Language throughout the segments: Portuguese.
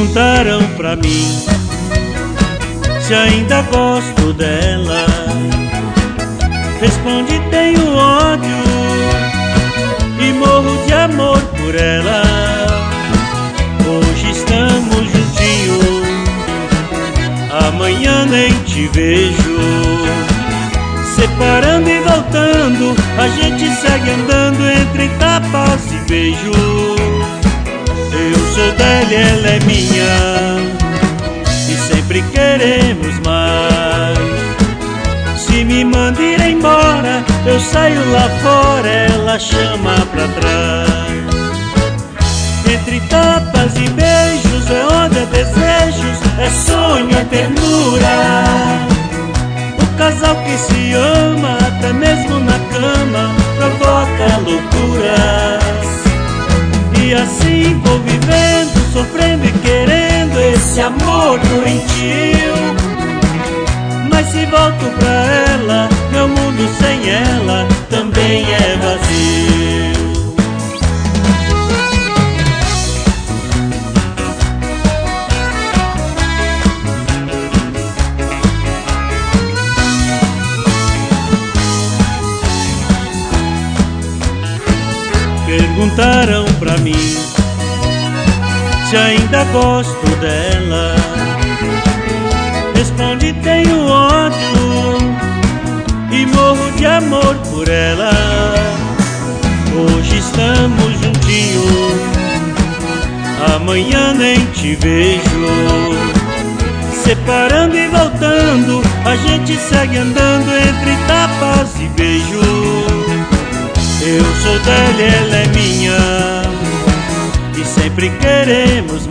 Perguntaram pra mim se ainda gosto dela. Respondi: tenho ódio e morro de amor por ela. Hoje estamos juntinhos, amanhã nem te vejo. Separando e voltando, a gente segue andando entre tapas e beijos. Eu sou dela e ela é minha, e sempre queremos mais. Se me manda ir embora, eu saio lá fora, ela chama pra trás. Entre tapas e beijos é onde há desejos, é sonho, é ternura. O casal que se ama, até mesmo na cama, provoca loucuras. E assim vou vivendo, sofrendo e querendo esse amor doentio. Mas se volto pra ela, meu mundo sem ela também é vazio. Perguntaram pra mim se ainda gosto dela. Respondi: tenho ódio e morro de amor por ela. Hoje estamos juntinhos, amanhã nem te vejo. Separando e voltando, a gente segue andando entre tapas e beijos. Eu sou dela e ela é minha, e sempre queremos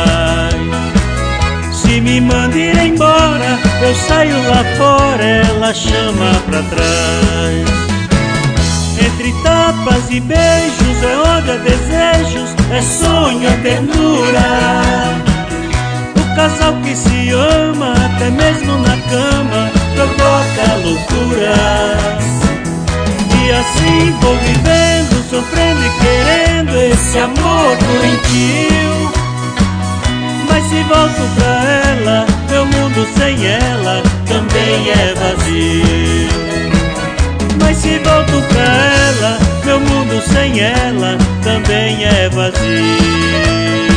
mais. Se me manda ir embora, eu saio lá fora, ela chama pra trás. Entre tapas e beijos é onde há desejos, é sonho, é ternura. O casal que se ama, até mesmo na cama, provoca loucuras. E assim vou vivendo, sofrendo e querendo esse amor doentio. Mas se volto pra ela, meu mundo sem ela também é vazio. Mas se volto pra ela, meu mundo sem ela também é vazio.